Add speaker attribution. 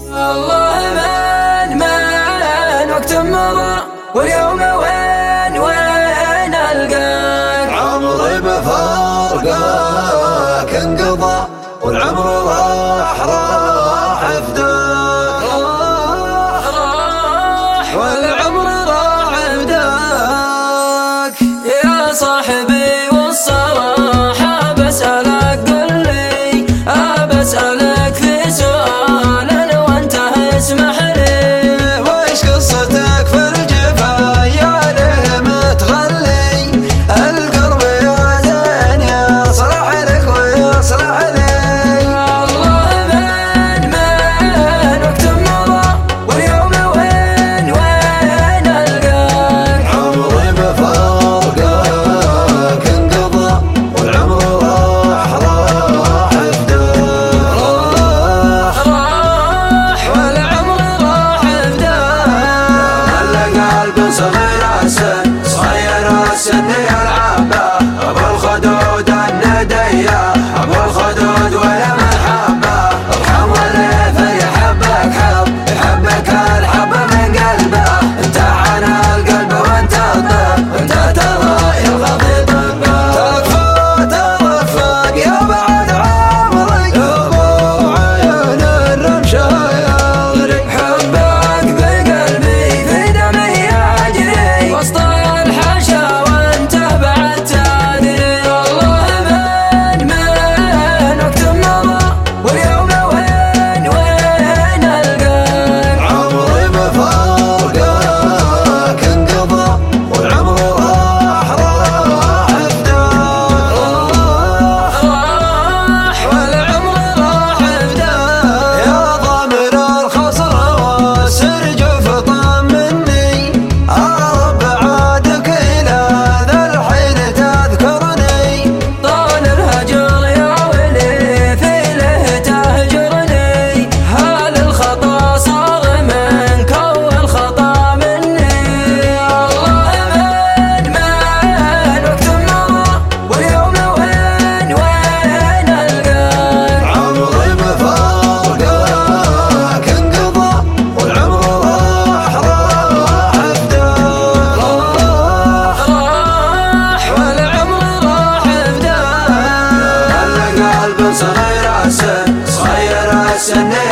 Speaker 1: الله من وقت مضى واليوم وين ألقاك.
Speaker 2: عمري بفارقك انقضى والعمر راح فداك.
Speaker 1: راح والعمر راح فداك. يا صاحبي والصراحة بسألك قل لي بسألك في سؤال وانت اسمح لي.
Speaker 2: ويش قصتك في الجفا يا ليه متغلي؟ القلب يا زين يصلح لك ويصلح لي.
Speaker 1: الله من وقت مضى واليوم وين ألقاك.
Speaker 2: عمري بفارقك انقضى والعمر راح فداك.
Speaker 1: راح والعمر راح فداك.
Speaker 2: خلى قلب صغير السن يلعبه ابو الخدود النديه ابو الخدود ولا محبه. ارحم واللي في يحبك يحبك الحب من قلبه. انت عن القلب وانت الطيب انت ترى يلغى طبه. ترفق يا بعد عمري يا ابو عين الرمشه يغري.
Speaker 1: حبك بقلبي في دمي يجري وسط الحشا وانت بعد تدري. الله من وقت مضى واليوم وين ألقاك.
Speaker 2: عمري بفارقك انقضى والعمر راح فداك.
Speaker 1: راح والعمر راح فداك.
Speaker 2: يا ضامن الخصر والسرج فطمني رب عادك الى ذا الحين تذكرني.
Speaker 1: طال الهجر يا ولي في له تهجرني. هل الخطا صار منك والخطا مني. الله من وقت مضى واليوم وين ألقاك.
Speaker 2: عمري بفارقك انقضى والعمر راح فداك.
Speaker 1: راح والعمر راح فداك.
Speaker 2: خلى قلب صغير السن